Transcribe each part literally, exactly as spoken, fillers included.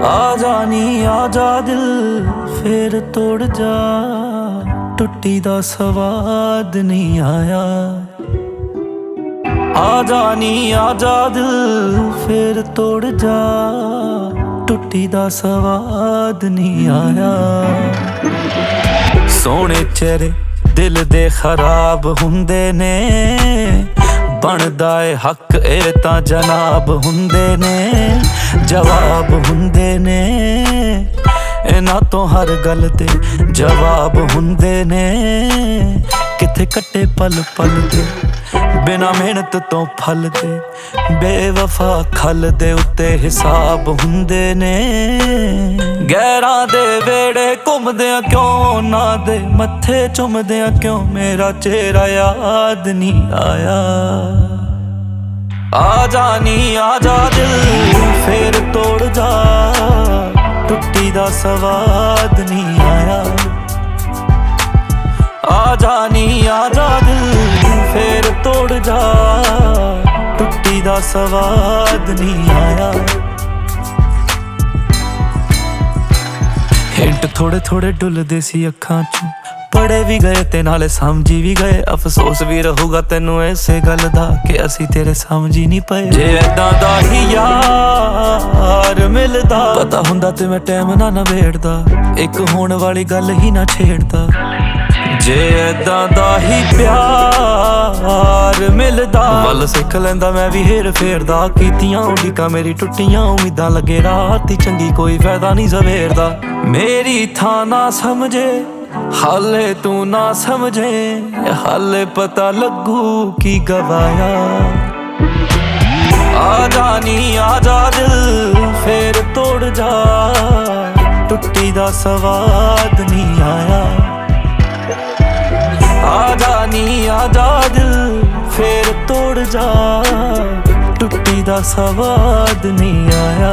आजा नी आजा दिल फिर तोड़ जा, टुट्टी दा स्वाद नहीं आया। आजा नी आजा दिल फिर तोड़ जा, टुट्टी दा स्वाद नहीं आया। सोने चेहरे दिल दे खराब हुंदे ने, बनदा ए हक ए तां जनाब हुंदे ने, जवाब हुंदे ने इन्हां तो हर गल दे जवाब हुंदे ने। किथे कट्टे पल पल दे बिना मेहनत तो फल दे, बेवफा खल दे उत्ते हिसाब हुंदे ने। गैरां दे वेड़े घुमदियां क्यों ना दे मत्थे चुमदियां क्यों, मेरा चेहरा याद नहीं आया। आजा नी आजा दिल फिर तोड़ जा, टुट्टी दा स्वाद नहीं आया। आजा नी आजा दिल फिर तोड़ जा, टुट्टी दा स्वाद नहीं आया। हिंट थोड़े थोड़े डुलदे सी अखां चों, पढ़े भी गए ते नाले समझी भी गए। अफसोस भी रहूगा तेनू इसे गल दा कि असी तेरे समझी नहीं पए। जे ऐदां दा ही यार मिलदा, पता हुंदा ते मैं टैम ना नवेड़दा, एक होण वाली गल ही ना छेड़दा। जे ऐदां दा ही प्यार मिलदा, वल सिख लैंदा मैं भी हेर फेरदा। कीतियां उड़ीकां मेरी टुट्टियां उम्मीदां, लगे रात दी चंगी कोई फायदा नहीं सवेरदा। मेरी थां ना समझे हाले तू ना समझे, हाले पता लगू की गवाया। आजा नी आजा दिल फिर तोड़ जा, टुट्टी दा स्वाद नहीं आया। आजा नी आजा दिल फिर तोड़ जा, टुट्टी दा स्वाद नहीं आया।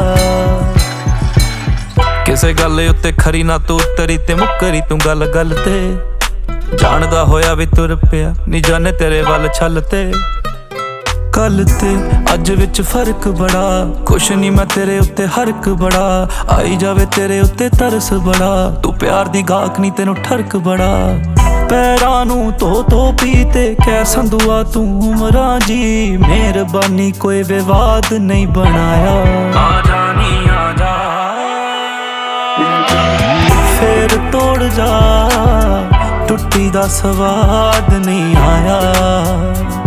किसे गल उत्ते खरी ना तू उतरी ते मुकरी तू गल गल ते, जानदा होया भी तुर पिया नी जाने तेरे वल छल ते। कल ते अज विच फर्क बड़ा, खुश नी मैं तेरे उत्ते हरक बड़ा, आई जावे तेरे उत्ते तरस बड़ा। तू प्यार दी गाहक नी तेनू ठरक बड़ा, पैरां नू धो धो पीते कै संदुआ तू उमरां जी। मेहरबानी कोई विवाद नहीं बनाया। आजा नी आजा फिर तोड़ जा, टुट्टी दा स्वाद नहीं आया।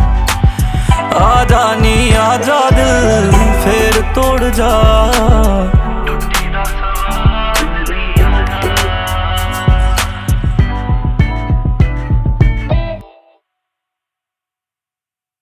आजा नी आजा दिल फिर तोड़ जा,